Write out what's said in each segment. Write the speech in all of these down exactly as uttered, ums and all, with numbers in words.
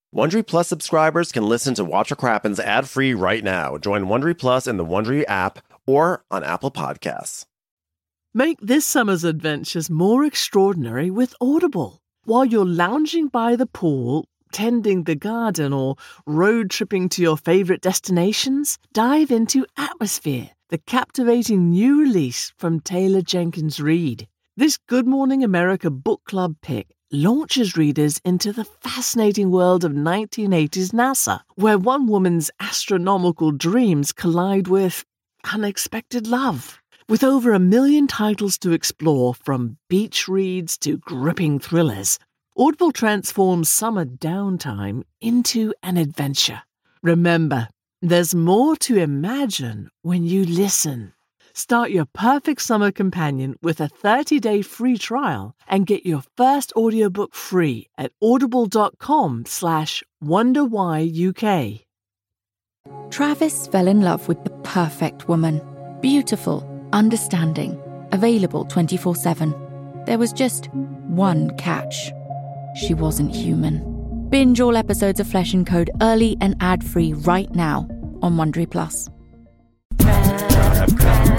Wondery Plus subscribers can listen to Watch What Crappens ad-free right now. Join Wondery Plus in the Wondery app or on Apple Podcasts. Make this summer's adventures more extraordinary with Audible. While you're lounging by the pool, tending the garden, or road tripping to your favorite destinations, dive into Atmosphere, the captivating new release from Taylor Jenkins Reid. This Good Morning America book club pick launches readers into the fascinating world of nineteen eighties NASA, where one woman's astronomical dreams collide with unexpected love. With over a million titles to explore, from beach reads to gripping thrillers, Audible transforms summer downtime into an adventure. Remember, there's more to imagine when you listen. Start your perfect summer companion with a thirty-day free trial and get your first audiobook free at audible.com slash wonderwhyuk. Travis fell in love with the perfect woman. Beautiful, understanding, available twenty-four seven. There was just one catch. She wasn't human. Binge all episodes of Flesh and Code early and ad-free right now on Wondery Plus. Watch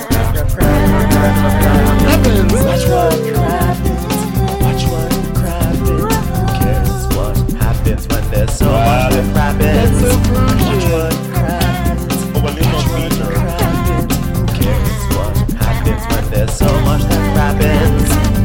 what crappens. Watch what crappens. Who cares what happens when there's so much that crappens? Watch what crappens. Watch what crappens. Who cares what happens when there's so much that crappens?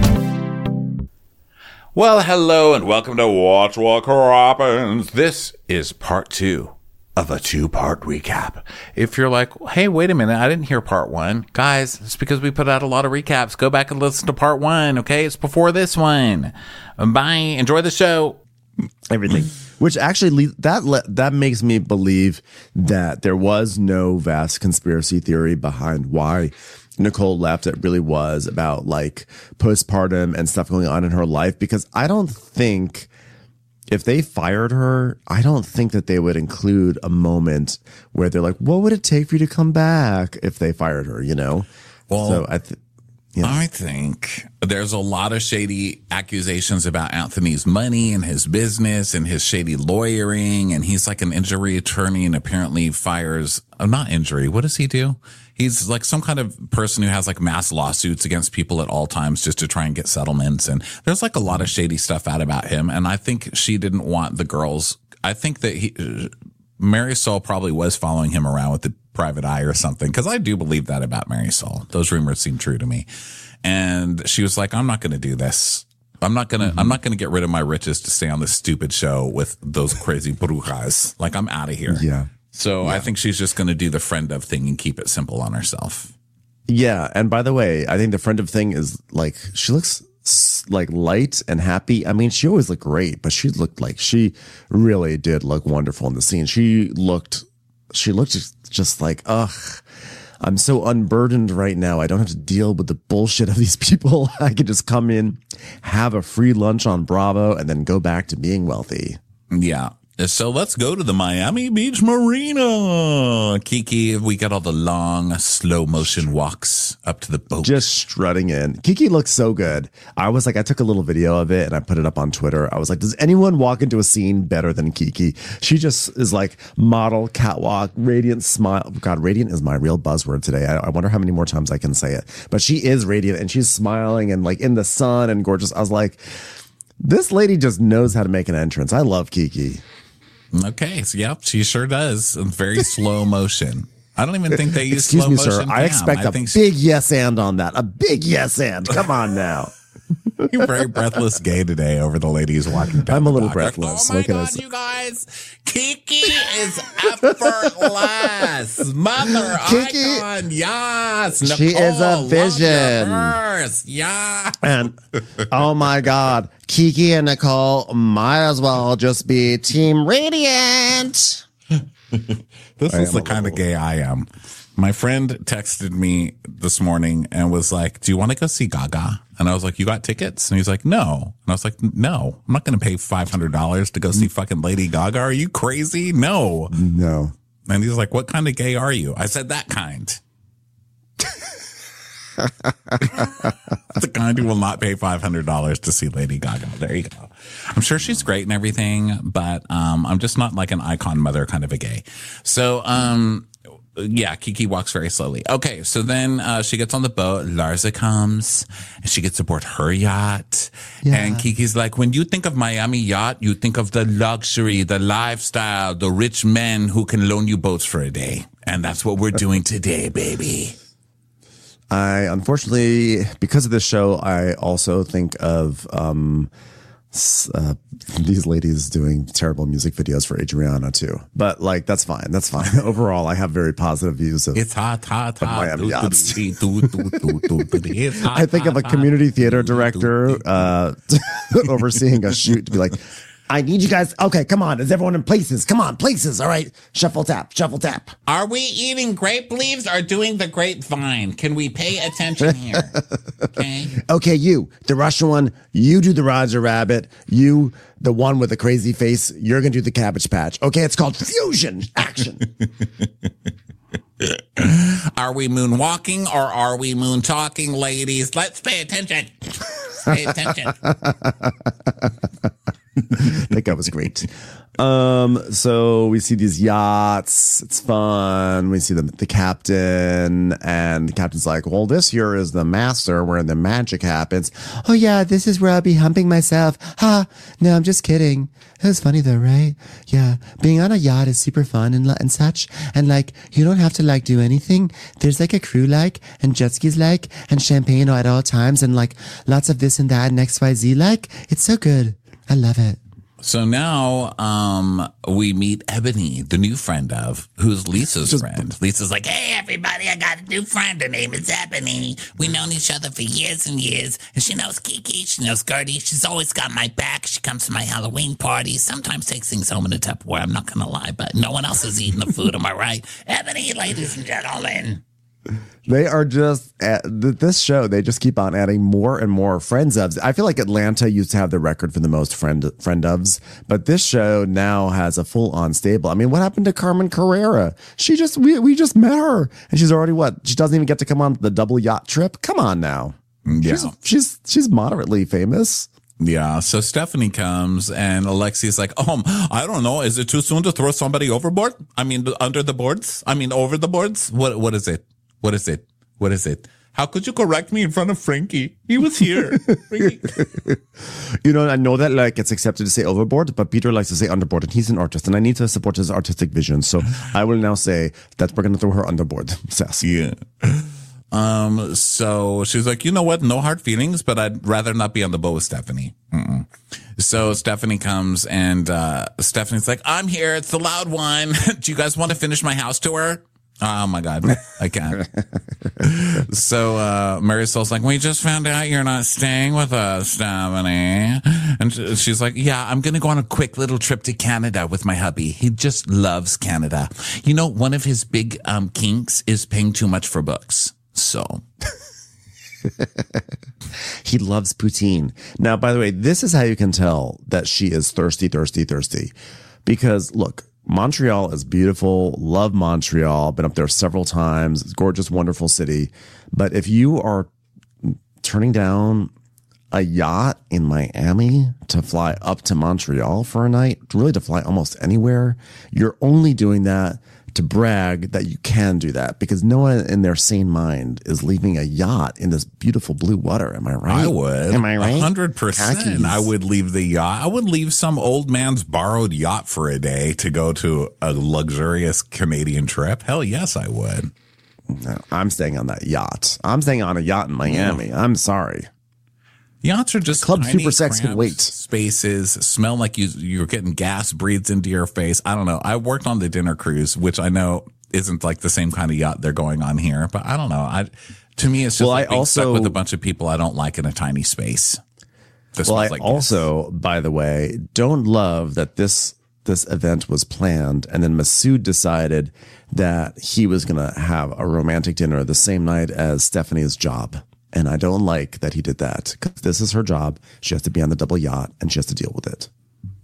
Well, hello and welcome to Watch What Crappens. This is part two of a two-part recap. If you're like, hey, wait a minute, I didn't hear part one. Guys, it's because we put out a lot of recaps. Go back and listen to part one, okay? It's before this one. Bye. Enjoy the show. Everything. Which actually, that le- that makes me believe that there was no vast conspiracy theory behind why Nicole left. It really was about like postpartum and stuff going on in her life, because I don't think if they fired her, I don't think that they would include a moment where they're like, what would it take for you to come back if they fired her, you know? Well, so I think, yeah. I think there's a lot of shady accusations about Anthony's money and his business and his shady lawyering. And he's like an injury attorney and apparently fires, oh, not injury. What does he do? He's like some kind of person who has like mass lawsuits against people at all times just to try and get settlements. And there's like a lot of shady stuff out about him. And I think she didn't want the girls. I think that he, Marisol probably was following him around with the private eye or something. Cause I do believe that about Marisol. Those rumors seem true to me. And she was like, I'm not going to do this. I'm not going to, mm-hmm. I'm not going to get rid of my riches to stay on this stupid show with those crazy brujas. Like, I'm out of here. Yeah. So yeah. I think she's just going to do the friend of thing and keep it simple on herself. Yeah. And by the way, I think the friend of thing is like, she looks like light and happy. I mean, she always looked great, but she looked like she really did look wonderful in the scene. She looked, she looked just, just like, ugh, I'm so unburdened right now. I don't have to deal with the bullshit of these people. I can just come in, have a free lunch on Bravo, and then go back to being wealthy. Yeah. So let's go to the Miami Beach Marina. Kiki, we got all the long, slow motion walks up to the boat. Just strutting in. Kiki looks so good. I was like, I took a little video of it and I put it up on Twitter. I was like, does anyone walk into a scene better than Kiki? She just is like model, catwalk, radiant smile. God, radiant is my real buzzword today. I, I wonder how many more times I can say it. But she is radiant and she's smiling and like in the sun and gorgeous. I was like, this lady just knows how to make an entrance. I love Kiki. Okay, so yep, she sure does. Very slow motion. I don't even think they use Excuse slow me, motion. sir. I cam. expect I a think big she- yes and on that. A big yes and. Come on now. You're very breathless gay today over the ladies walking down. I'm a little dock. breathless. Oh my Look at God, us. you guys. Kiki is effortless. Mother Kiki, icon. Yes. Nicole, she is a vision. Yeah. And oh my God, Kiki and Nicole might as well just be Team Radiant. This is the kind of gay I am. My friend texted me this morning and was like, do you want to go see Gaga? And I was like, you got tickets? And he's like, no. And I was like, no, I'm not going to pay five hundred dollars to go see fucking Lady Gaga. Are you crazy? No. No. And he's like, what kind of gay are you? I said, that kind. The kind who will not pay five hundred dollars to see Lady Gaga. There you go. I'm sure she's great and everything, but um, I'm just not like an icon mother kind of a gay. So, um, yeah, Kiki walks very slowly. Okay, so then uh, she gets on the boat. Larsa comes, and she gets aboard her yacht. Yeah. And Kiki's like, when you think of Miami yacht, you think of the luxury, the lifestyle, the rich men who can loan you boats for a day. And that's what we're doing today, baby. I, unfortunately, because of this show, I also think of um, uh, these ladies doing terrible music videos for Adriana too. But like, that's fine. That's fine. Overall, I have very positive views of, it's hot, hot, hot. Miami yachts. I I think of a community theater director uh, overseeing a shoot to be like, I need you guys. Okay, come on. Is everyone in places? Come on, places. All right. Shuffle tap, shuffle tap. Are we eating grape leaves or doing the grapevine? Can we pay attention here? Okay. Okay, you, the Russian one, you do the Roger Rabbit. You, the one with the crazy face, you're going to do the Cabbage Patch. Okay, it's called fusion action. Are we moonwalking or are we moon talking, ladies? Let's pay attention. Pay attention. That guy was great. Um, so we see these yachts. It's fun. We see the, the captain, and the captain's like, well, this here is the master where the magic happens. Oh, yeah, this is where I'll be humping myself. Ha! No, I'm just kidding. It was funny, though, right? Yeah. Being on a yacht is super fun and, and such. And, like, you don't have to, like, do anything. There's, like, a crew, like, and jet skis, like, and champagne at all times, and, like, lots of this and that and X Y Z, like. It's so good. I love it. So now um, we meet Ebony, the new friend of, who's Lisa's Just, friend. Lisa's like, hey, everybody, I got a new friend. Her name is Ebony. We've known each other for years and years. And she knows Kiki. She knows Gertie. She's always got my back. She comes to my Halloween parties. Sometimes takes things home in a Tupperware. I'm not going to lie, but no one else is eating the food. Am I right? Ebony, ladies and gentlemen. They are just at this show. They just keep on adding more and more friends ofs. I feel like Atlanta used to have the record for the most friend friend ofs, but this show now has a full on stable. I mean, what happened to Carmen Carrera? She just we we just met her, and she's already what? She doesn't even get to come on the double yacht trip. Come on now. Yeah, she's she's, she's moderately famous. Yeah, so Stephanie comes and Alexi's like, um, I don't know. Is it too soon to throw somebody overboard? I mean, under the boards? I mean, over the boards? What What is it? What is it? What is it? How could you correct me in front of Frankie? He was here. You know, I know that like it's accepted to say overboard, but Peter likes to say underboard, and he's an artist, and I need to support his artistic vision. So I will now say that we're going to throw her underboard, Sass. Yeah. Um. So she's like, you know what? No hard feelings, but I'd rather not be on the boat with Stephanie. Mm-mm. So Stephanie comes, and uh, Stephanie's like, I'm here. It's the loud one. Do you guys want to finish my house tour? Oh my God, I can't. So uh, Marisol's like, we just found out you're not staying with us, Stephanie. And she's like, yeah, I'm going to go on a quick little trip to Canada with my hubby. He just loves Canada. You know, one of his big um, kinks is paying too much for books. So... He loves poutine. Now, by the way, this is how you can tell that she is thirsty, thirsty, thirsty. Because, look... Montreal is beautiful. Love Montreal. Been up there several times. It's a gorgeous, wonderful city. But if you are turning down a yacht in Miami to fly up to Montreal for a night, really to fly almost anywhere, you're only doing that to brag that you can do that, because no one in their sane mind is leaving a yacht in this beautiful blue water. Am I right? I would. Am I right? A hundred percent. I would leave the yacht. I would leave some old man's borrowed yacht for a day to go to a luxurious Canadian trip. Hell yes, I would. No, I'm staying on that yacht. I'm staying on a yacht in Miami. Yeah. I'm sorry. Yachts are just Club tiny, Super Sex can wait. Spaces, smell like you, you're getting gas breathed into your face. I don't know. I worked on the dinner cruise, which I know isn't like the same kind of yacht they're going on here, but I don't know. I, to me, it's just well, like being also, stuck with a bunch of people I don't like in a tiny space. This well, I like also, gas. By the way, don't love that this this event was planned, and then Masood decided that he was going to have a romantic dinner the same night as Stephanie's job. And I don't like that he did that, because this is her job. She has to be on the double yacht, and she has to deal with it.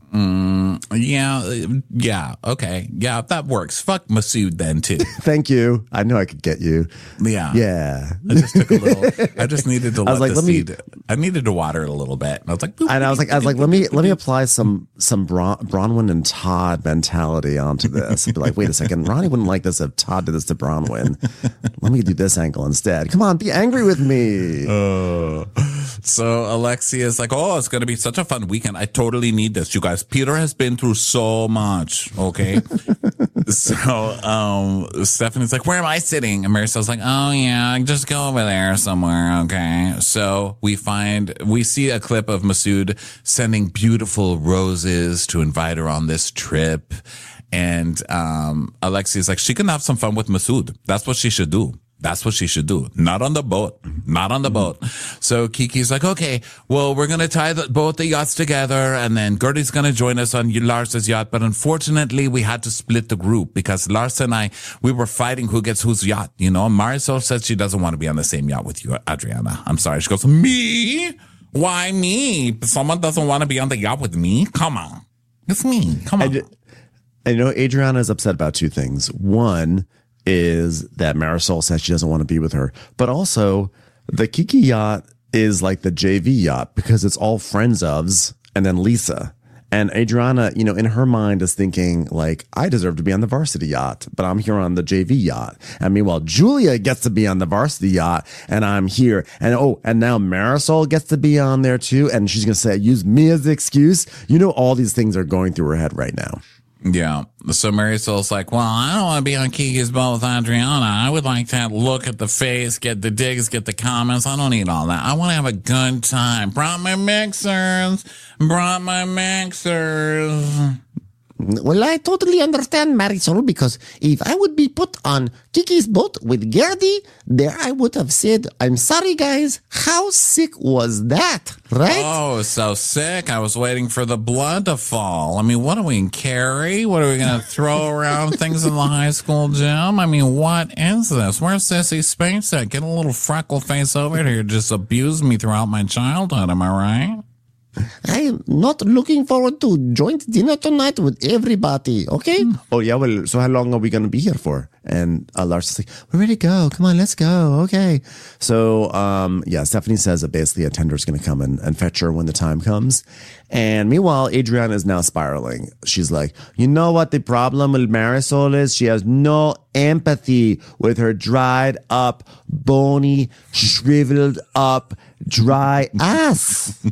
Mm, yeah, yeah, okay. Yeah, that works. Fuck Masood then, too. Thank you. I knew I could get you. Yeah. Yeah. I just took a little, I just needed to I let was like, the let me- seed, I needed to water it a little bit. And I was like, boop, And I was like, I was like, let me let me apply some some Bron- Bronwyn and Todd mentality onto this. And be like, wait a second, Ronnie wouldn't like this if Todd did this to Bronwyn. Let me do this angle instead. Come on, be angry with me. Uh, so Alexia is like, oh, it's going to be such a fun weekend. I totally need this, you guys. Peter has been through so much, okay? So um, Stephanie's like, where am I sitting? And Marisol's like, oh, yeah, just go over there somewhere, okay? So we find, we see a clip of Masood sending beautiful roses to invite her on this trip. And um, Alexia's like, she can have some fun with Masood. That's what she should do. That's what she should do. Not on the boat. Not on the boat. So Kiki's like, okay, well, we're going to tie the, both the yachts together, and then Gertie's going to join us on Lars's yacht. But unfortunately, we had to split the group because Lars and I, we were fighting who gets whose yacht. You know, Marisol says she doesn't want to be on the same yacht with you, Adriana. I'm sorry. She goes, me? Why me? Someone doesn't want to be on the yacht with me? Come on. It's me. Come on. And, and you know, Adriana is upset about two things. One is that Marisol says she doesn't want to be with her, but also the Kiki yacht is like the J V yacht because it's all friends ofs and then Lisa. And Adriana, you know, in her mind is thinking like, I deserve to be on the varsity yacht, but I'm here on the J V yacht. And meanwhile, Julia gets to be on the varsity yacht and I'm here. And oh, and now Marisol gets to be on there too. And she's going to say, use me as the excuse. You know, all these things are going through her head right now. Yeah. So Marisol's like, well, I don't want to be on Kiki's boat with Adriana. I would like to look at the face, get the digs, get the comments. I don't need all that. I want to have a good time. Brought my mixers. Brought my mixers. Well, I totally understand, Marisol, because if I would be put on Kiki's boat with Gertie, there I would have said, I'm sorry, guys. How sick was that, right? Oh, so sick. I was waiting for the blood to fall. I mean, what are we in Carrie? What are we going to throw around things in the high school gym? I mean, what is this? Where's Sissy Spacek at? Get a little freckle face over here. Just abused me throughout my childhood. Am I right? I am not looking forward to joint dinner tonight with everybody, okay? Oh, yeah. Well, so how long are we going to be here for? And uh, Lars is like, we're ready to go. Come on, let's go. Okay. So, um, yeah, Stephanie says that basically a tender is going to come and, and fetch her when the time comes. And meanwhile, Adriana is now spiraling. She's like, you know what the problem with Marisol is? She has no empathy with her dried up, bony, shriveled up, dry ass.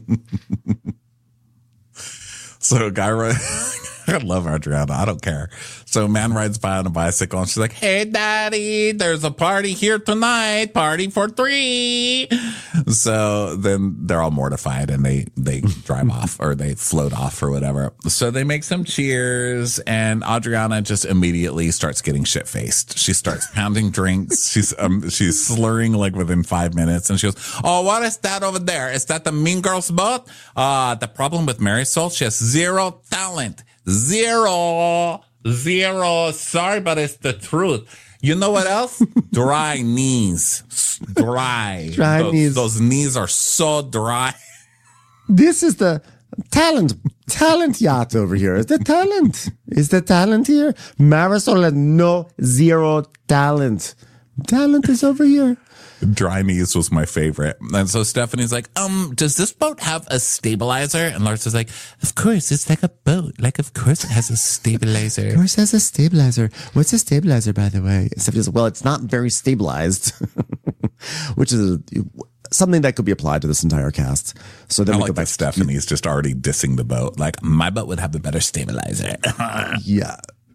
So guy, I love Adriana. I don't care. So man rides by on a bicycle and she's like, hey, daddy, there's a party here tonight. Party for three. So then they're all mortified and they, they drive off or they float off or whatever. So they make some cheers and Adriana just immediately starts getting shit faced. She starts pounding drinks. She's, um, she's slurring like within five minutes and she goes, oh, what is that over there? Is that the Mean Girls boat? Uh, the problem with Marisol, she has zero talent. Zero. Zero. Sorry, but it's the truth. You know what else? Dry knees. Dry. Dry those, knees. Those knees are so dry. This is the talent, talent yacht over here. Is the talent? Is the talent here? Marisol has no, zero talent. Talent is over here. Dry knees was my favorite. And so Stephanie's like, um, does this boat have a stabilizer? And Lars is like, of course, it's like a boat. Like, of course it has a stabilizer. Of course it has a stabilizer. What's a stabilizer, by the way? Stephanie's like, well, it's not very stabilized, which is something that could be applied to this entire cast. So then I we like go that back. Stephanie's just already dissing the boat. Like, my boat would have a better stabilizer. Yeah.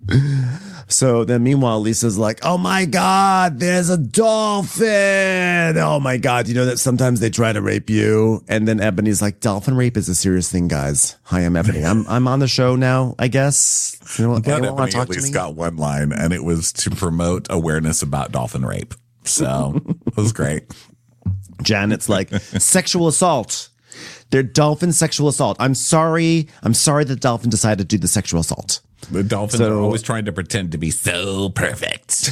So then meanwhile, Lisa's like, oh my God, there's a dolphin. Oh my God. You know that sometimes they try to rape you. And then Ebony's like, dolphin rape is a serious thing, guys. Hi, I'm Ebony. I'm, I'm on the show now, I guess. You know what? But Anyone wanna Ebony at to least me? got one line, and it was to promote awareness about dolphin rape. So it was great. Janet's like, sexual assault. They're dolphin sexual assault. I'm sorry. I'm sorry that dolphin decided to do the sexual assault. The dolphins So- are always trying to pretend to be so perfect.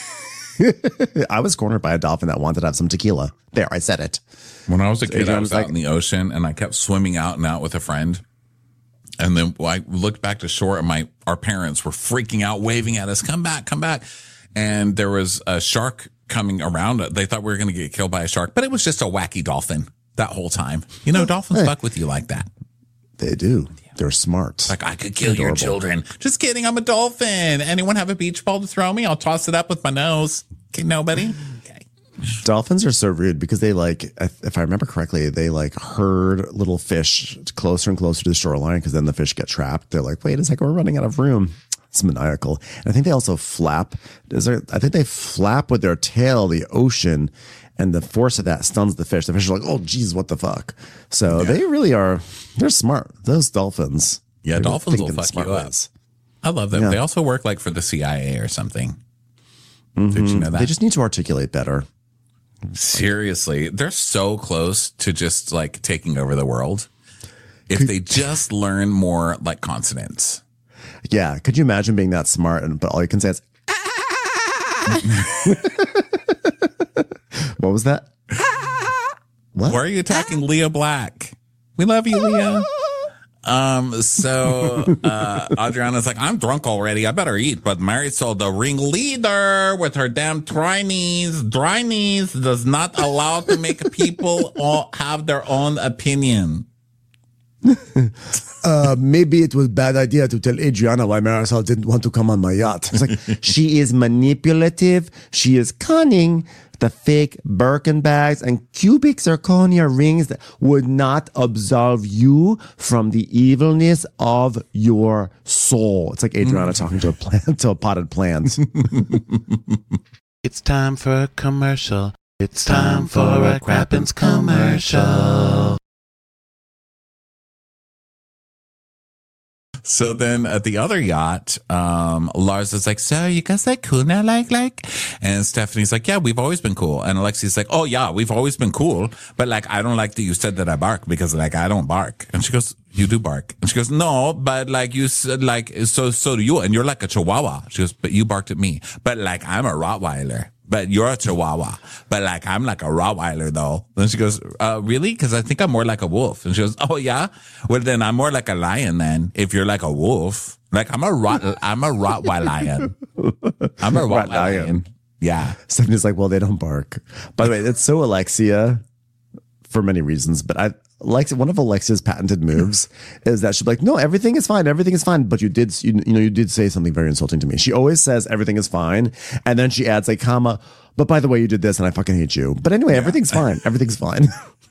I was cornered by a dolphin that wanted to have some tequila. There, I said it. When I was a kid, I Adrian was was out like- in the ocean, and I kept swimming out and out with a friend. And then I looked back to shore and my, our parents were freaking out, waving at us, come back, come back. And there was a shark coming around. They thought we were going to get killed by a shark, but it was just a wacky dolphin that whole time. You know, dolphins Hey. fuck with you like that. They do. They're smart. Like, I could kill Adorable. your children. Just kidding. I'm a dolphin. Anyone have a beach ball to throw me? I'll toss it up with my nose. Okay, nobody? Okay. Dolphins are so rude because they like, if I remember correctly, they like herd little fish closer and closer to the shoreline because then the fish get trapped. They're like, wait a second, we're running out of room. It's maniacal. And I think they also flap. Is there, I think they flap with their tail the ocean, and the force of that stuns the fish. The fish are like, oh, geez, what the fuck? So Yeah. they really are, they're smart. Those dolphins. Yeah, They dolphins think will in fuck smart you up. ways. I love them. Yeah. They also work like for the C I A or something. Did you know that? They just need to articulate better. Seriously, they're so close to just like taking over the world. If they just learn more like consonants. Yeah. Could you imagine being that smart and but all you can say is what was that? What? Why are you attacking Leah Black? We love you, Leah. Um, so, uh, Adriana's like, I'm drunk already. I better eat. But Marisol, the ringleader with her damn dryness, dryness does not allow to make people all have their own opinion. Uh, maybe it was a bad idea to tell Adriana why Marisol didn't want to come on my yacht. It's like, she is manipulative. She is cunning. The fake Birkin bags and cubic zirconia rings that would not absolve you from the evilness of your soul. It's like Adriana talking to a plant, to a potted plant. It's time for a commercial. It's time for a Crappens commercial. So then at the other yacht, um, Lars is like, so you guys like cool now, like, like? And Stephanie's like, yeah, we've always been cool. And Alexi's like, oh yeah, we've always been cool. But like, I don't like that you said that I bark because like, I don't bark. And she goes, you do bark. And she goes, no, but like you said, like, so, so do you. And you're like a chihuahua. She goes, but you barked at me. But like, I'm a Rottweiler. But you're a chihuahua. But like, I'm like a Rottweiler though. And she goes, uh, really? Cause I think I'm more like a wolf. And she goes, oh yeah? Well then I'm more like a lion then. If you're like a wolf, like I'm a Rott, I'm a Rottweiler. I'm a Rottweiler. Rottweiler. Yeah. Stephanie's like, well, they don't bark. By the way, that's so Alexia for many reasons, but I like one of Alexia's patented moves is that she'll be like, no, everything is fine. Everything is fine. But you did, you, you know, you did say something very insulting to me. She always says everything is fine. And then she adds a comma, but by the way, you did this and I fucking hate you. But anyway, everything's fine. Everything's fine.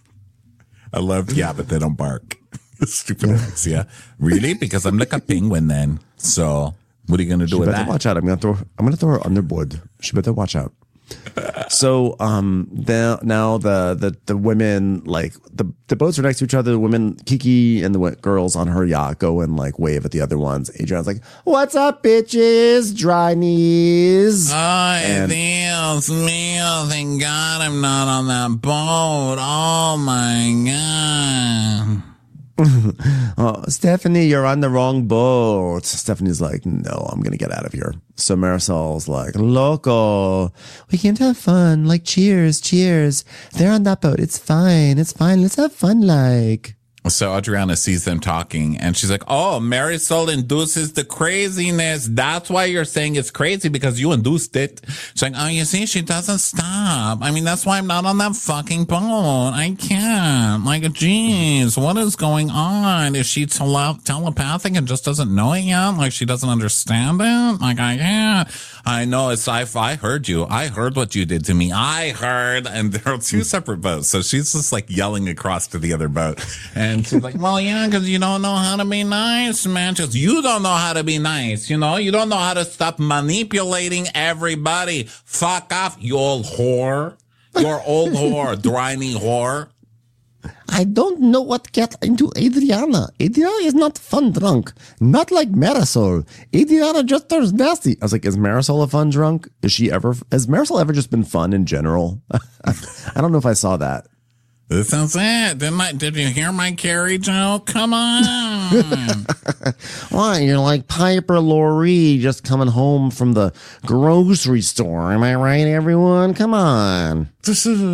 I loved, yeah, but they don't bark. Stupid Alexia. Really? Because I'm like a penguin then. So what are you going to do She with better that? watch out. I'm gonna throw. I'm gonna throw her underboard. She better watch out. So um, the, now the the the women like the the boats are next to each other. The women, Kiki and the w- girls on her yacht go and like wave at the other ones. Adriana's like, "What's up, bitches? Dry knees." Oh, And- Dios mío, thank God I'm not on that boat. Oh my God. Oh, Stephanie, you're on the wrong boat. Stephanie's like, no, I'm gonna get out of here. So Marisol's like, loco, we can't have fun. Like, cheers, cheers. They're on that boat. It's fine. It's fine. Let's have fun. Like, So Adriana sees them talking and she's like, oh, Marisol induces the craziness. That's why you're saying it's crazy because you induced it. She's like, oh, you see, she doesn't stop. I mean, that's why I'm not on that fucking boat. I can't. Like, geez, what is going on? Is she tele- telepathic and just doesn't know it yet? Like, she doesn't understand it? Like, I can't. I know it's, I, I heard you. I heard what you did to me. I heard. And there are two separate boats. So she's just like yelling across to the other boat. And she's like, well, yeah, because you don't know how to be nice, man. Just, you don't know how to be nice, you know? You don't know how to stop manipulating everybody. Fuck off, you old whore. You're old whore, driny whore. I don't know what got into Adriana. Adriana is not fun drunk. Not like Marisol. Adriana just turns nasty. I was like, is Marisol a fun drunk? Is she ever, has Marisol ever just been fun in general? I don't know if I saw that. This is it. Didn't I, did you hear my Carrie joke? Come on. Why? You're like Piper Laurie just coming home from the grocery store. Am I right, everyone? Come on.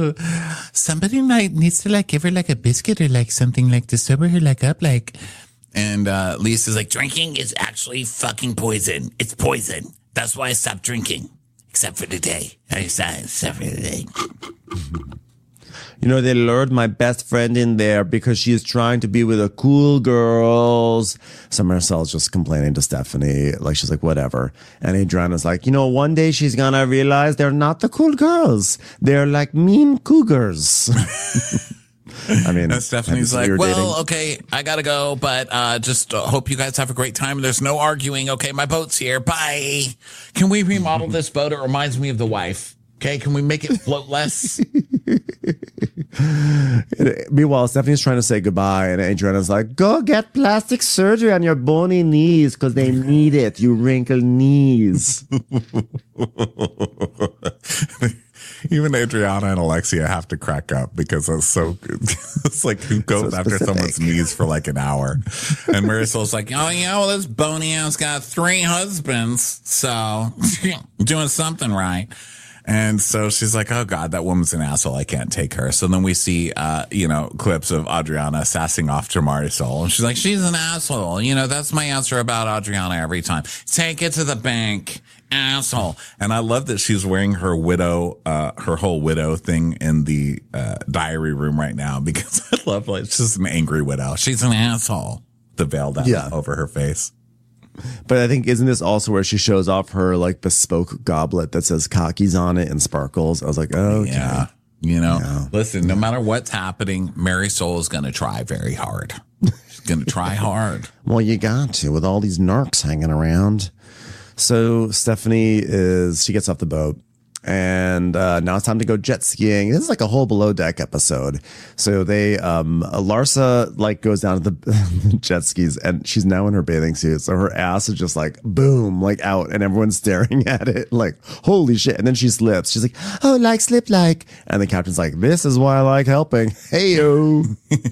Somebody like needs to like give her like a biscuit or like something like to sober her like up. Like, And uh, Lisa's like, drinking is actually fucking poison. It's poison. That's why I stopped drinking. Except for today. I decided, except for today. You know, they lured my best friend in there because she is trying to be with the cool girls. So Marisol's just complaining to Stephanie. Like, she's like, whatever. And Adriana's like, you know, one day she's going to realize they're not the cool girls. They're like mean cougars. I mean, and Stephanie's like, well, okay, I gotta go, but uh, just uh, hope you guys have a great time. There's no arguing. Okay, my boat's here. Bye. Can we remodel this boat? It reminds me of the wife. Okay, can we make it float less? Meanwhile, Stephanie's trying to say goodbye, and Adriana's like, go get plastic surgery on your bony knees because they need it, you wrinkled knees. Even Adriana and Alexia have to crack up because it's so it's like who goes so after someone's knees for like an hour. And Marisol's like, oh yeah, well this bony ass got three husbands, so doing something right. And so she's like, oh God, that woman's an asshole. I can't take her. So then we see, uh, you know, clips of Adriana sassing off to Marisol. And she's like, she's an asshole. You know, that's my answer about Adriana every time. Take it to the bank. Asshole. And I love that she's wearing her widow, uh, her whole widow thing in the, uh, diary room right now because I love, like, it's just an angry widow. She's an asshole. The veil down yeah. over her face. But I think, isn't this also where she shows off her like bespoke goblet that says cockies on it and sparkles? I was like, oh, okay. Yeah. You know, yeah. listen, no matter what's happening, Marisol is going to try very hard. She's going to try hard. Well, you got to with all these narcs hanging around. So Stephanie is, she gets off the boat and uh, now it's time to go jet skiing. This is like a whole below deck episode. So they, um, Larsa like goes down to the jet skis and she's now in her bathing suit. So her ass is just like boom, like out and everyone's staring at it like, holy shit. And then she slips. She's like, oh, like slip like. And the captain's like, this is why I like helping. Hey-o.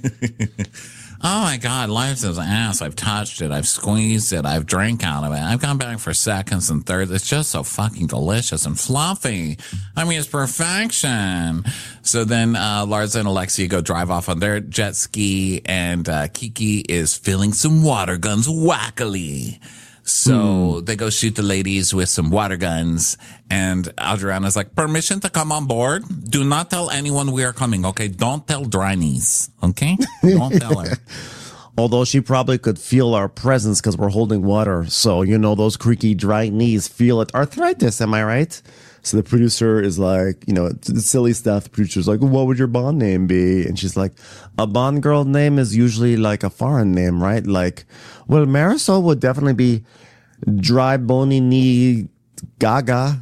Oh my God, life's an ass. I've touched it. I've squeezed it. I've drank out of it. I've gone back for seconds and thirds. It's just so fucking delicious and fluffy. I mean, it's perfection. So then, uh, Larsa and Alexia go drive off on their jet ski and, uh, Kiki is filling some water guns wackily. So mm. they go shoot the ladies with some water guns. And Adriana's like, permission to come on board? Do not tell anyone we are coming, okay? Don't tell Drynies, okay? Don't tell her. Although she probably could feel our presence because we're holding water. So, you know, those creaky, dry knees feel it. Arthritis, am I right? So the producer is like, you know, it's silly stuff. The producer's like, what would your Bond name be? And she's like, a Bond girl name is usually like a foreign name, right? Like, well, Marisol would definitely be Dry Bony Knee Gaga.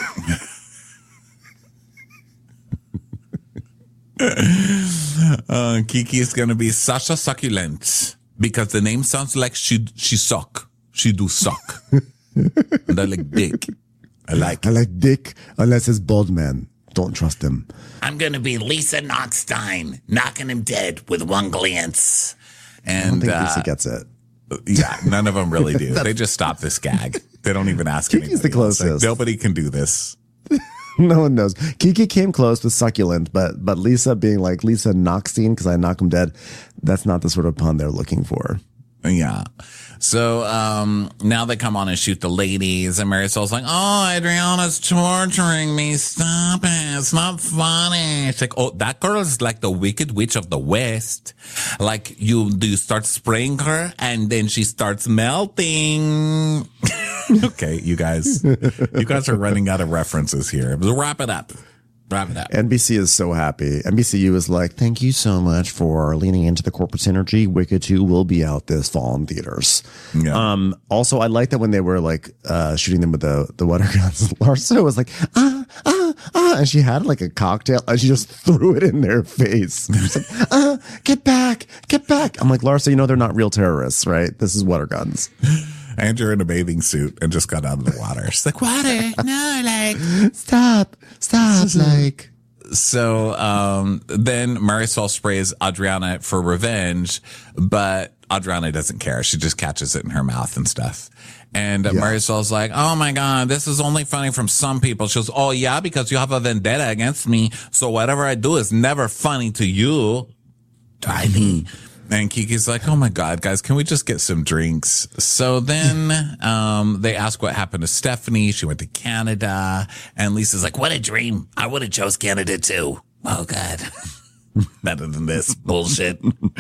uh, Kiki is going to be Sasha Succulent because the name sounds like she she suck. She do suck. And I like dick. I like I like dick unless it's bald man. Don't trust him. I'm going to be Lisa Knockstein, knocking him dead with one glance. And I don't think uh, Lisa gets it. Yeah, none of them really do. They just stop this gag. They don't even ask Kiki's the closest. Like, nobody can do this. No one knows. Kiki came close with Succulent, but but Lisa being like Lisa Knockstein because I knock him dead, that's not the sort of pun they're looking for. Yeah. So um, now they come on and shoot the ladies, and Marisol's like, oh, Adriana's torturing me. Stop it. It's not funny. It's like, oh, that girl is like the Wicked Witch of the West. Like, you, you start spraying her, and then she starts melting. Okay, you guys. You guys are running out of references here. But wrap it up. Wrap it up. N B C is so happy. N B C U is like, thank you so much for leaning into the corporate synergy. Wicked two will be out this fall in theaters. Yeah. Um, also, I like that when they were like uh, shooting them with the, the water guns, Larsa was like, ah, ah, ah. And she had like a cocktail and she just threw it in their face. She's like, ah, get back, get back. I'm like, Larsa, you know they're not real terrorists, right? This is water guns. Andrew in a bathing suit and just got out of the water. She's like, water? No, like, stop, stop, like. So um, then Marisol sprays Adriana for revenge, but Adriana doesn't care. She just catches it in her mouth and stuff. And uh, yeah. Marisol's like, oh my God, this is only funny from some people. She goes, oh yeah, because you have a vendetta against me. So whatever I do is never funny to you. Tiny. And Kiki's like, oh my God, guys, can we just get some drinks? So then um, they ask what happened to Stephanie. She went to Canada. And Lisa's like, what a dream. I would have chose Canada too. Oh, God. Better than this bullshit.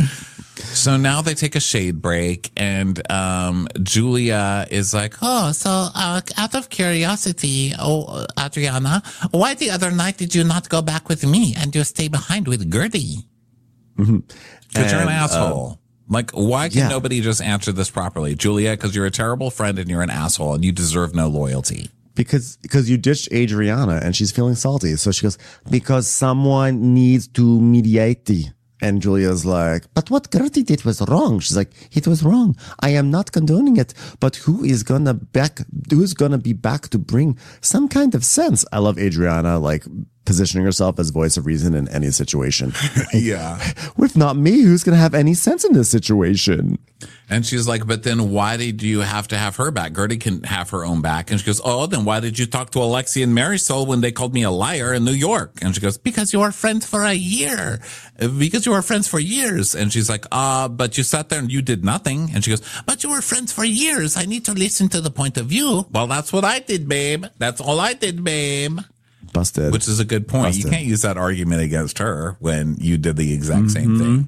So now they take a shade break. And um, Julia is like, oh, so uh, out of curiosity, oh, Adriana, why the other night did you not go back with me and just stay behind with Gertie? Mm-hmm. Because you're an And, asshole. uh, like, why can yeah. nobody just answer this properly? Julia, because you're a terrible friend and you're an asshole and you deserve no loyalty. Because because you ditched Adriana and she's feeling salty. So she goes, because someone needs to mediate. And Julia's like, but what Gertie did was wrong. She's like, it was wrong. I am not condoning it. But who is gonna back who's gonna be back to bring some kind of sense? I love Adriana like positioning herself as voice of reason in any situation. Yeah. If not me, who's gonna have any sense in this situation? And she's like, but then why did you have to have her back? Gertie can have her own back. And she goes, oh, then why did you talk to Alexia and Marisol when they called me a liar in New York? And she goes, because you were friends for a year. Because you were friends for years. And she's like, uh, but you sat there and you did nothing. And she goes, but you were friends for years. I need to listen to the point of view. Well, that's what I did, babe. That's all I did, babe. Busted. Which is a good point. Busted. You can't use that argument against her when you did the exact same thing.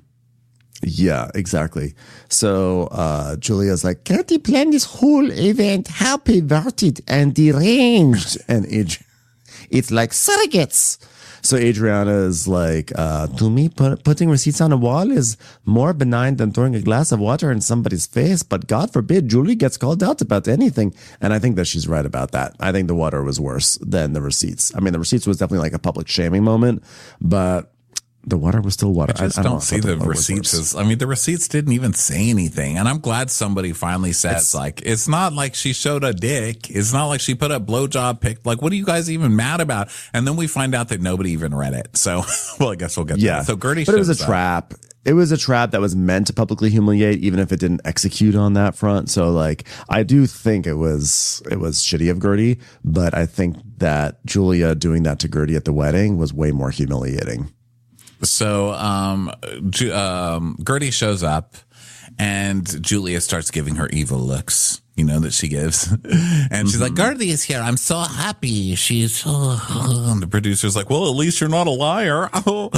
Yeah, exactly. So uh, Julia's like, Gertie planned this whole event. How perverted and deranged. And Ad- it's like surrogates. So Adriana is like, uh, to me, put, putting receipts on a wall is more benign than throwing a glass of water in somebody's face. But God forbid Julie gets called out about anything. And I think that she's right about that. I think the water was worse than the receipts. I mean, the receipts was definitely like a public shaming moment, but the water was still water. I just I, I don't, don't see know the receipts as, I mean, the receipts didn't even say anything. And I'm glad somebody finally says, It's- like, it's not like she showed a dick. It's not like she put a blowjob pic. Like, what are you guys even mad about? And then we find out that nobody even read it. So, well, I guess we'll get to Yeah. that. So Gertie but it was a shows up. trap. It was a trap that was meant to publicly humiliate, even if it didn't execute on that front. So, like, I do think it was it was shitty of Gertie, but I think that Julia doing that to Gertie at the wedding was way more humiliating. So, um, Ju- um, Gertie shows up and Julia starts giving her evil looks, you know, that she gives. And she's like, Gertie is here. I'm so happy. She's, oh. And the producer's like, well, at least you're not a liar.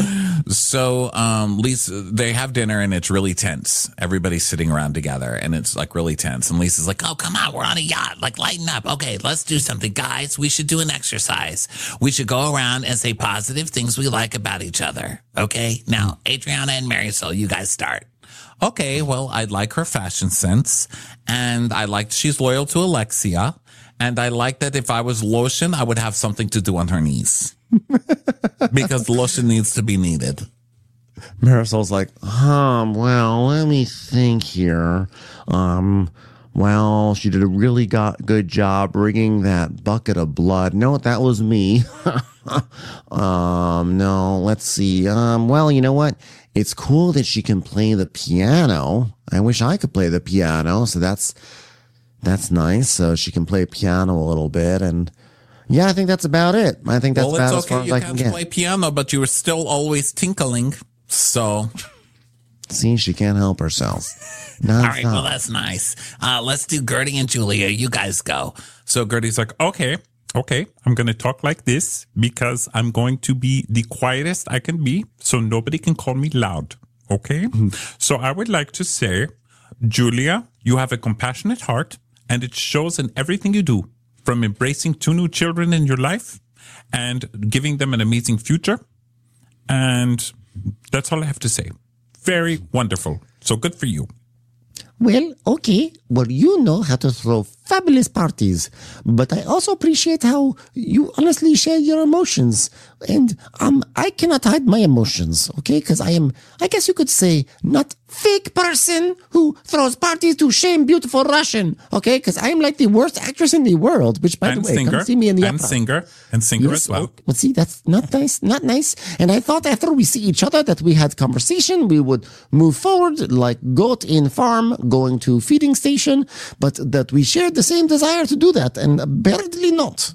So, um, Lisa, they have dinner and it's really tense. Everybody's sitting around together and it's like really tense. And Lisa's like, oh, come on. We're on a yacht. Like, lighten up. Okay, let's do something. Guys, we should do an exercise. We should go around and say positive things we like about each other. Okay. Now, Adriana and Marisol, you guys start. Okay, well, I like her fashion sense, and I like she's loyal to Alexia, and I like that if I was lotion, I would have something to do on her knees. Because lotion needs to be needed. Marisol's like, um, well, let me think here. Um, well, she did a really got good job bringing that bucket of blood. No, that was me. um, no, let's see. Um, well, you know what? It's cool that she can play the piano. I wish I could play the piano. So that's, that's nice. So she can play piano a little bit. And yeah, I think that's about it. I think that's Well, about it's as far okay. as You I can't can get. play piano, but you were still always tinkling. So, See, she can't help herself. all right, Non-stop. well, that's nice. Uh, let's do Gertie and Julia. You guys go. So Gertie's like, okay. Okay, I'm going to talk like this because I'm going to be the quietest I can be so nobody can call me loud. Okay? So I would like to say, Julia, you have a compassionate heart and it shows in everything you do, from embracing two new children in your life and giving them an amazing future. And that's all I have to say. Very wonderful. So good for you. Well, okay. Well, you know how to throw fabulous parties, but I also appreciate how you honestly share your emotions. And um, I cannot hide my emotions, okay? Because I am, I guess you could say, not fake person who throws parties to shame beautiful Russian, okay? Because I am like the worst actress in the world, which, by And the way, singer. come see me in the And opera. singer. And singer Yes, as well. oh, well, see, that's not nice, not nice. And I thought after we see each other that we had conversation, we would move forward like goat in farm going to feeding station, but that we shared the same desire to do that, and apparently not.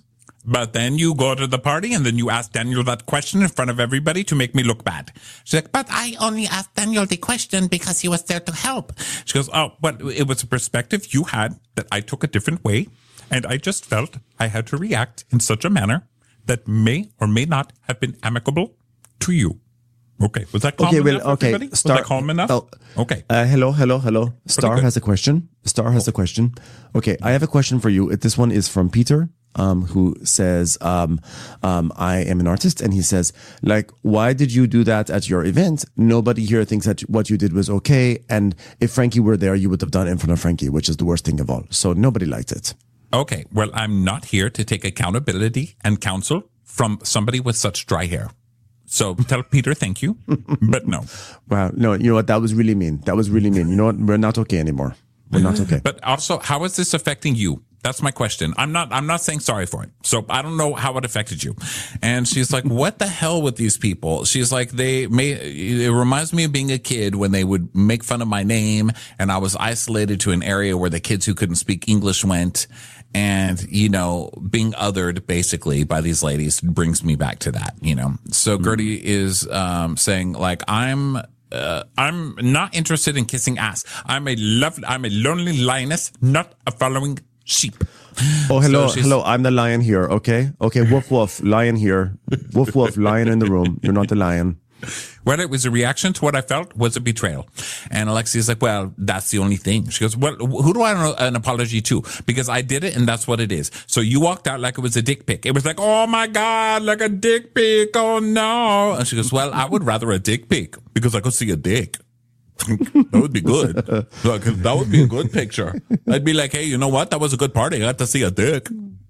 But then you go to the party and then you ask Daniel that question in front of everybody to make me look bad. She's like, but I only asked Daniel the question because he was there to help. She goes, oh, but it was a perspective you had that I took a different way. And I just felt I had to react in such a manner that may or may not have been amicable to you. Okay. Was that calm okay, enough, well, okay. everybody? Star, was that calm enough? Oh, okay. Uh, hello, hello, hello. Star has a question. Star has a question. Okay, I have a question for you. This one is from Peter. Um, who says, um, um, I am an artist, and he says, like, why did you do that at your event? Nobody here thinks that what you did was okay, and if Frankie were there, you would have done it in front of Frankie, which is the worst thing of all. So nobody liked it. Okay, well, I'm not here to take accountability and counsel from somebody with such dry hair. So tell Peter thank you, but no. Wow, no, you know what? That was really mean. That was really mean. You know what? We're not okay anymore. We're not okay. But also, how is this affecting you? That's my question. I'm not, I'm not saying sorry for it. So I don't know how it affected you. And she's like, what the hell with these people? She's like, they may, it reminds me of being a kid when they would make fun of my name and I was isolated to an area where the kids who couldn't speak English went. And, you know, being othered basically by these ladies brings me back to that, you know? So Gertie is, um, saying like, I'm, Uh, I'm not interested in kissing ass. I'm a love, I'm a lonely lioness, not a following sheep. Oh, hello, So hello. I'm the lion here. Okay. Okay. Woof, woof. Lion here. Woof, woof. Lion in the room. You're not the lion. Whether it was a reaction to what I felt was a betrayal. And Alexia's like, well, that's the only thing. She goes, well, who do I owe an apology to? Because I did it and that's what it is. So you walked out like it was a dick pic. It was like, oh my God, like a dick pic. Oh no. And she goes, well, I would rather a dick pic because I could see a dick. That would be good. Like, that would be a good picture. I'd be like, hey, you know what? That was a good party. I got to see a dick.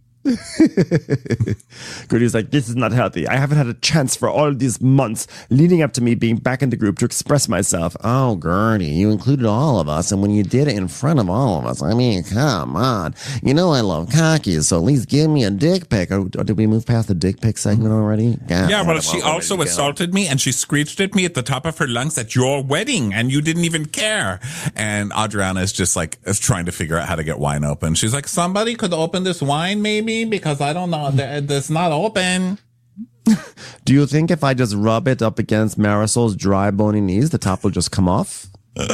Gertie's like, this is not healthy. I haven't had a chance for all these months leading up to me being back in the group to express myself. Oh, Gertie, you included all of us, and when you did it in front of all of us, I mean, come on. You know I love cockies, so at least give me a dick pic. Or, or did we move past the dick pic segment already? God, yeah, well, she also assaulted me, and she screeched at me at the top of her lungs at your wedding, and you didn't even care. And Adriana is just like is trying to figure out how to get wine open. She's like, somebody could open this wine, maybe? Because I don't know, it's not open. Do you think if I just rub it up against Marisol's dry, bony knees, the top will just come off?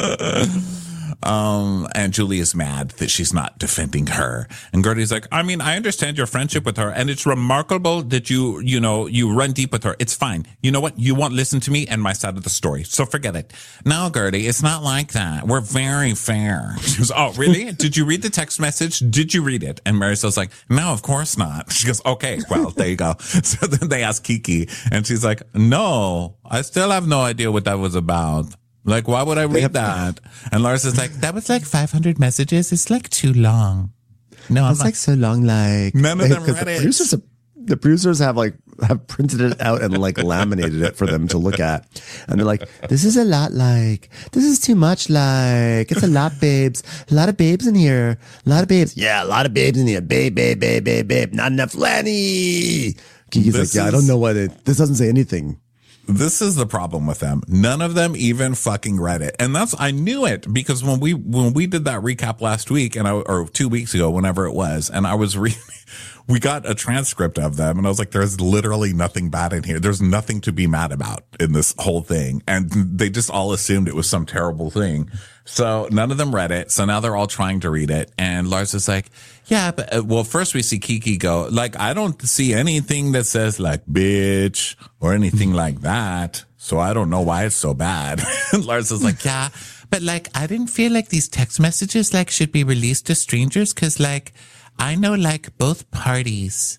Um, and Julie is mad that she's not defending her. And Gertie's like, I mean, I understand your friendship with her, and it's remarkable that you, you know, you run deep with her. It's fine. You know what? You won't listen to me and my side of the story. So forget it. No, Gertie, it's not like that. We're very fair. She goes, oh, really? Did you read the text message? Did you read it? And Marisol's like, no, of course not. She goes, okay, well, there you go. So then they ask Kiki, and she's like, no, I still have no idea what that was about. Like, why would I read that? And Lars is like, that was like five hundred messages. It's like too long. No, I'm It's like so long, like None of them because read the it. producers, have, the producers have like have printed it out and like laminated it for them to look at, and they're like, "This is a lot, like this is too much, like it's a lot, babes, a lot of babes in here, a lot of babes, yeah, a lot of babes in here, babe, babe, babe, babe, babe, not enough Lenny." Kiki's This like, "Yeah, I is- don't know what it. This doesn't say anything." This is the problem with them. None of them even fucking read it. And that's, I knew it because when we, when we did that recap last week and I, or two weeks ago, whenever it was, and I was reading, we got a transcript of them and I was like, there's literally nothing bad in here. There's nothing to be mad about in this whole thing. And they just all assumed it was some terrible thing. So none of them read it. So now they're all trying to read it. And Lars is like, yeah, but uh, well, first we see Kiki go, like, I don't see anything that says like bitch or anything like that. So I don't know why it's so bad. And Lars is like, yeah, but like, I didn't feel like these text messages like should be released to strangers. Cause like, I know like both parties.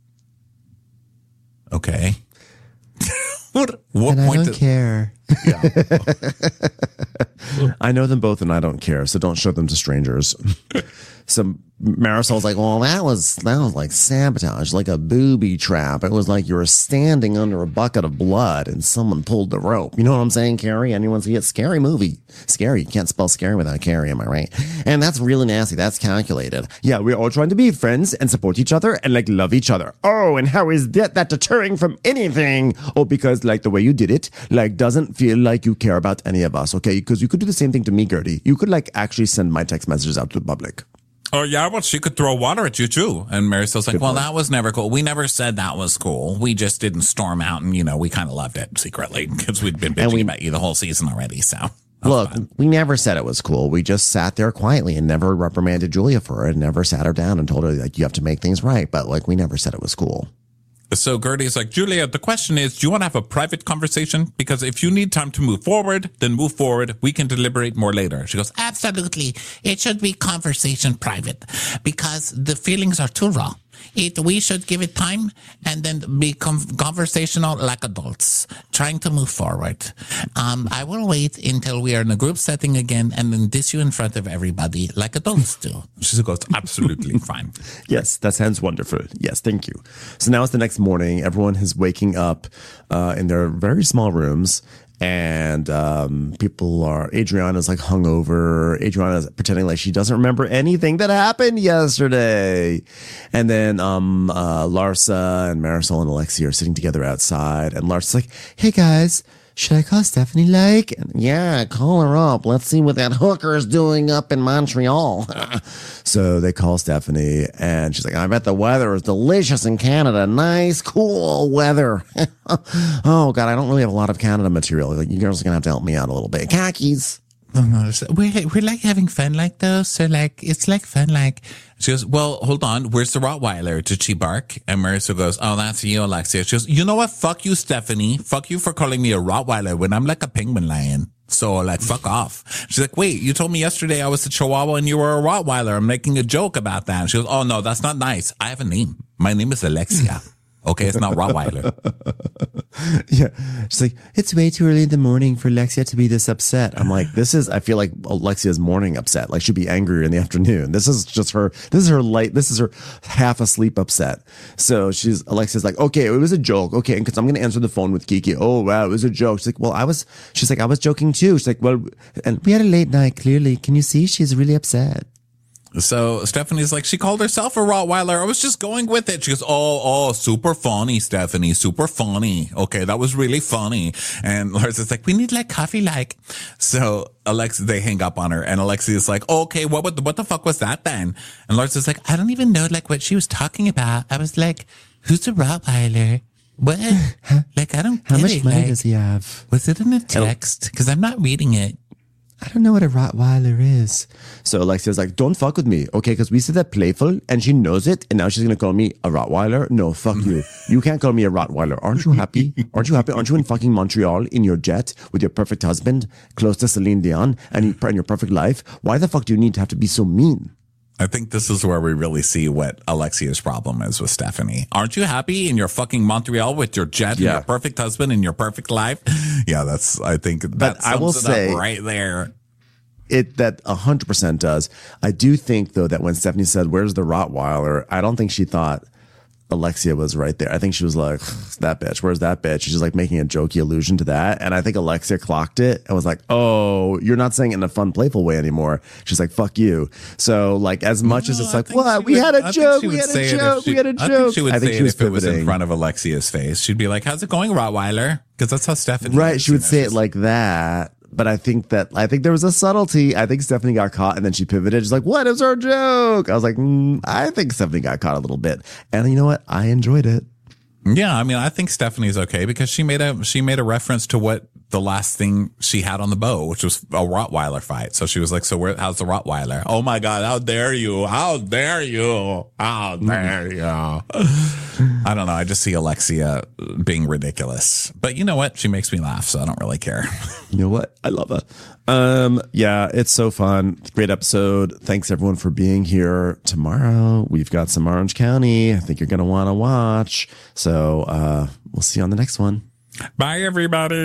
Okay. What, what And I point don't did- care. I know them both and I don't care, so don't show them to strangers. So Marisol's like, well, that was, that was like sabotage, like a booby trap. It was like you were standing under a bucket of blood and someone pulled the rope. You know what I'm saying, Carrie? Anyone see it? Scary movie. Scary. You can't spell scary without Carrie, am I right? And that's really nasty. That's calculated. Yeah, we're all trying to be friends and support each other and like love each other. Oh, and how is that, that deterring from anything? Oh, because like the way you did it, like doesn't feel like you care about any of us, okay? Because you could do the same thing to me, Gertie. You could like actually send my text messages out to the public. Oh, yeah, well, she could throw water at you, too. And Marisol's like, Good well, point. That was never cool. We never said that was cool. We just didn't storm out, and, you know, we kind of loved it secretly because we'd been bitching we, about you the whole season already, so. Look, fun. We never said it was cool. We just sat there quietly and never reprimanded Julia for it, never sat her down and told her, like, you have to make things right. But, like, we never said it was cool. So Gertie's like, Julia, the question is, do you want to have a private conversation? Because if you need time to move forward, then move forward. We can deliberate more later. She goes, absolutely. It should be conversation private because the feelings are too raw. It, we should give it time and then be com- conversational like adults, trying to move forward. Um, I will wait until we are in a group setting again and then diss you in front of everybody like adults do. She goes, absolutely fine. Yes, that sounds wonderful. Yes, thank you. So now it's the next morning. Everyone is waking up uh, in their very small rooms. And um, people are, Adriana's like hungover. Adriana's pretending like she doesn't remember anything that happened yesterday. And then um, uh, Larsa and Marisol and Alexia are sitting together outside. And Larsa's like, hey guys, should I call Stephanie like? And, yeah, call her up. Let's see what that hooker is doing up in Montreal. So they call Stephanie and she's like, I bet the weather is delicious in Canada. Nice, cool weather. Oh, God, I don't really have a lot of Canada material. Like, you girls are going to have to help me out a little bit. Khakis. We're, we're like having fun like those. So like, it's like fun like. She goes, well, hold on. Where's the Rottweiler? Did she bark? And Marisol goes, oh, that's you, Alexia. She goes, you know what? Fuck you, Stephanie. Fuck you for calling me a Rottweiler when I'm like a penguin lion. So like, fuck off. She's like, wait, you told me yesterday I was a Chihuahua and you were a Rottweiler. I'm making a joke about that. And she goes, oh no, that's not nice. I have a name. My name is Alexia. Okay, it's not Rottweiler. Yeah. She's like, it's way too early in the morning for Alexia to be this upset. I'm like, this is, I feel like Alexia's morning upset. Like she'd be angrier in the afternoon. This is just her, this is her light, this is her half asleep upset. So she's, Alexia's like, okay, it was a joke. Okay. Because I'm going to answer the phone with Kiki. Oh, wow, it was a joke. She's like, well, I was, she's like, I was joking too. She's like, well, and we had a late night, clearly. Can you see? She's really upset. So Stephanie's like, she called herself a Rottweiler. I was just going with it. She goes, oh, oh, super funny, Stephanie, super funny. Okay, that was really funny. And Larsa's like, we need like coffee like. So Alexia, they hang up on her and Alexia's like, oh, okay, what, what, what the fuck was that then? And Larsa's like, I don't even know like what she was talking about. I was like, who's a Rottweiler? What? Like, I don't get How much it. money like, does he have? Was it in a text? Because I'm not reading it. I don't know what a Rottweiler is. So Alexia's like, don't fuck with me, okay? Because we said that playful and she knows it. And now she's going to call me a Rottweiler. No, fuck you. You can't call me a Rottweiler. Aren't you happy? Aren't you happy? Aren't you in fucking Montreal in your jet with your perfect husband, close to Celine Dion and, you, and your perfect life? Why the fuck do you need to have to be so mean? I think this is where we really see what Alexia's problem is with Stephanie. Aren't you happy in your fucking Montreal with your jet Yeah. and your perfect husband and your perfect life? Yeah, that's, I think that But sums I will it say- up right there. It that one hundred percent does. I do think, though, that when Stephanie said, where's the Rottweiler? I don't think she thought Alexia was right there. I think she was like, that bitch, where's that bitch? She's just like making a jokey allusion to that. And I think Alexia clocked it and was like, oh, you're not saying it in a fun, playful way anymore. She's like, fuck you. So, like, as much No, as it's I like, think what? she We would- had I a think joke. she We would had say a it if joke. she- We had a I think joke. she would I think say she it was if it was in pivoting. front of Alexia's face. She'd be like, how's it going, Rottweiler? Because that's how Stephanie Right. is, She you would know, say it she's- like that. But I think that, I think there was a subtlety. I think Stephanie got caught and then she pivoted. She's like, what is our joke? I was like, mm, I think Stephanie got caught a little bit. And you know what? I enjoyed it. Yeah, I mean, I think Stephanie's okay because she made a she made a reference to what the last thing she had on the bow, which was a Rottweiler fight. So she was like, "So where? How's the Rottweiler? Oh my God! How dare you? How dare you? How dare you?" I don't know. I just see Alexia being ridiculous, but you know what? She makes me laugh, so I don't really care. You know what? I love her. Um, yeah, it's so fun. Great episode. Thanks everyone for being here. Tomorrow we've got some Orange County. I think you're going to want to watch. So, uh, we'll see you on the next one. Bye, everybody.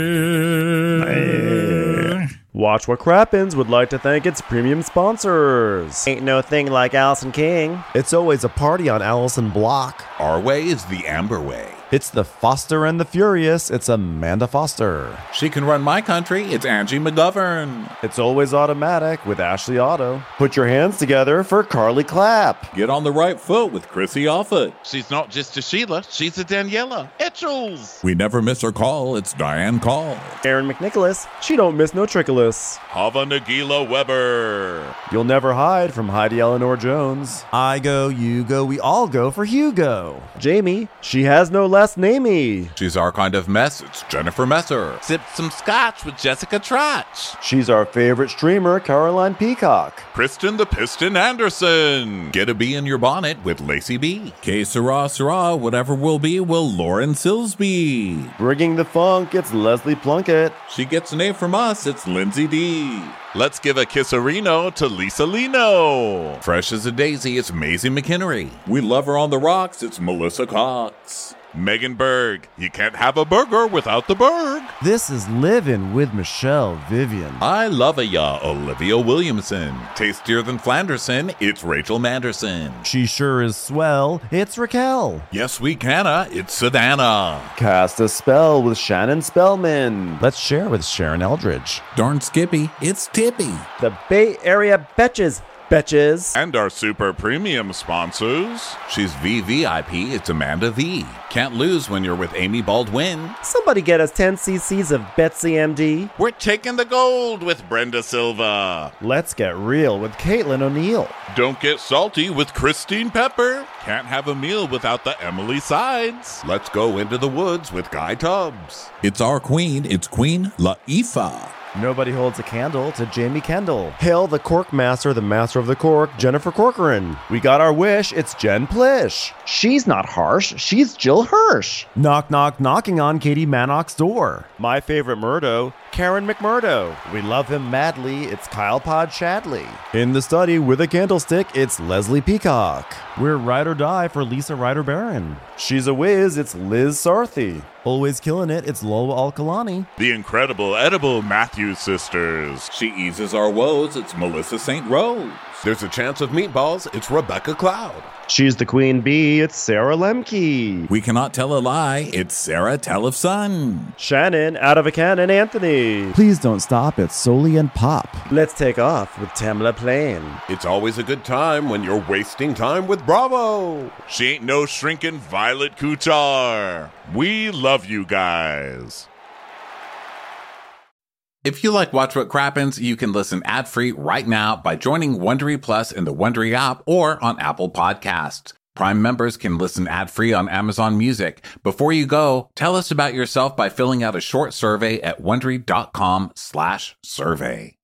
Watch What Crappens would like to thank its premium sponsors. Ain't no thing like Allison King. It's always a party on Allison Block. Our way is the Amber Way. It's the Foster and the Furious. It's Amanda Foster. She can run my country. It's Angie McGovern. It's always automatic with Ashley Otto. Put your hands together for Carly Clapp. Get on the right foot with Chrissy Offutt. She's not just a Sheila, she's a Daniela Etchells. We never miss her call. It's Diane Call. Aaron McNicholas. She don't miss no trickolas. Hava Nagila Weber. You'll never hide from Heidi Eleanor Jones. I go, you go, we all go for Hugo. Jamie. She has no last namey. She's our kind of mess. It's Jennifer Messer. Sip some scotch with Jessica Trotch. She's our favorite streamer, Caroline Peacock. Kristen the Piston Anderson. Get a bee in your bonnet with Lacey B. Que sera, sera, whatever will be, will Lauren Silsby. Bringing the funk, it's Leslie Plunkett. She gets an A from us. It's Lindsay D. Let's give a kisserino to Lisa Lino. Fresh as a daisy, it's Maisie McHenry. We love her on the rocks. It's Melissa Cox. Megan Berg. You can't have a burger without the Berg. This is Livin' with Michelle Vivian. I love a ya, Olivia Williamson. Tastier than Flanderson, it's Rachel Manderson. She sure is swell. It's Raquel. Yes, we canna, it's Savannah. Cast a spell with Shannon Spellman. Let's share with Sharon Eldridge. Darn Skippy, it's Tippy. The Bay Area Betches. Betches. And our super premium sponsors. She's V V I P, it's Amanda V. Can't lose when you're with Amy Baldwin. Somebody get us ten cc's of Betsy M D. We're taking the gold with Brenda Silva. Let's get real with Caitlin O'Neill. Don't get salty with Christine Pepper. Can't have a meal without the Emily Sides. Let's go into the woods with Guy Tubbs. It's our queen, it's Queen Laifah. Nobody holds a candle to Jamie Kendall. Hail the Cork Master, the Master of the Cork, Jennifer Corcoran. We got our wish, it's Jen Plish. She's not harsh, she's Jill Hirsch. Knock, knock, knocking on Katie Manock's door. My favorite Murdo, Karen McMurdo. We love him madly, it's Kyle Pod Shadley. In the study with a candlestick, it's Leslie Peacock. We're ride or die for Lisa Ryder Barron. She's a whiz, it's Liz Sarthy. Always killing it, it's Lola Alkalani. The incredible edible Matthews sisters. She eases our woes, it's Melissa Saint Rose. There's a chance of meatballs, it's Rebecca Cloud. She's the queen bee, it's Sarah Lemke. We cannot tell a lie, it's Sarah Tellefson. Shannon, out of a cannon, Anthony. Please don't stop, it's Soli and Pop. Let's take off with Tamla Plain. It's always a good time when you're wasting time with Bravo. She ain't no shrinking Violet Kuchar. We love you guys. If you like Watch What Crappens, you can listen ad-free right now by joining Wondery Plus in the Wondery app or on Apple Podcasts. Prime members can listen ad-free on Amazon Music. Before you go, tell us about yourself by filling out a short survey at Wondery.com slash survey.